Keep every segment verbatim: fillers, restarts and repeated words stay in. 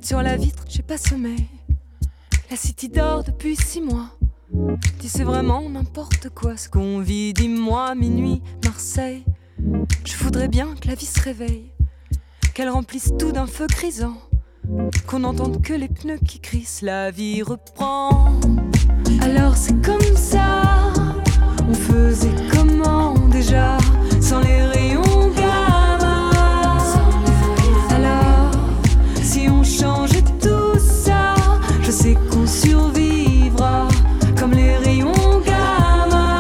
sur la vitre, j'ai pas sommeil. La city dort depuis six mois. Dis c'est vraiment n'importe quoi ce qu'on vit. Dis-moi, minuit, Marseille. Je voudrais bien que la vie se réveille, qu'elle remplisse tout d'un feu grisant, qu'on n'entende que les pneus qui crissent. La vie reprend. Alors c'est comme ça. On faisait comment déjà sans les rayons gamma? Alors si on changeait tout ça, je sais qu'on survivra comme les rayons gamma.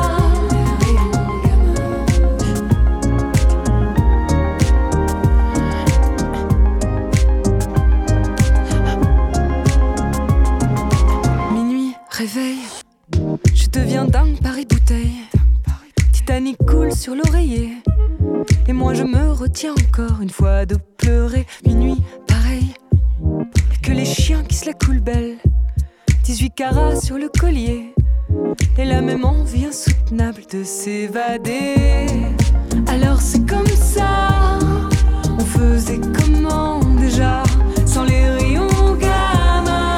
Minuit, réveil, je deviens dingue Paris bouteille. Titanic coule sur l'oreiller et moi je me retiens encore une fois de pleurer. Minuit, pareil, que les chiens qui se la coulent belle. Dix-huit carats sur le collier et la même envie insoutenable de s'évader. Alors c'est comme ça. On faisait comment déjà sans les rayons gamma?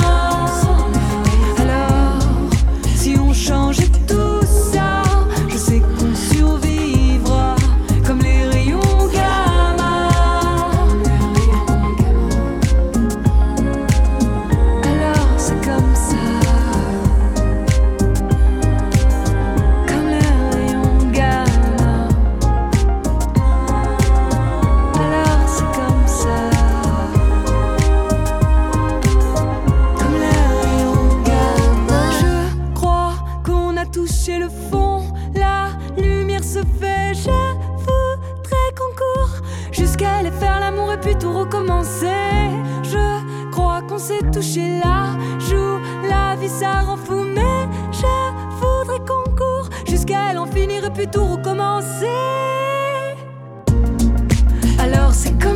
Alors si on changeait tout ça, je sais qu'on survivra comme les rayons gamma. Alors c'est comme ça, comme les rayons gamma. Alors c'est comme ça, comme les rayons gamma. Je crois qu'on a touché le fond, la lumière se fait. Je voudrais qu'on court jusqu'à aller faire l'amour et puis tout recommencer. Je crois qu'on s'est touché là, joue la vie ça rend fou. Mais je voudrais qu'on court jusqu'à aller en finir et puis tout recommencer. Alors c'est comme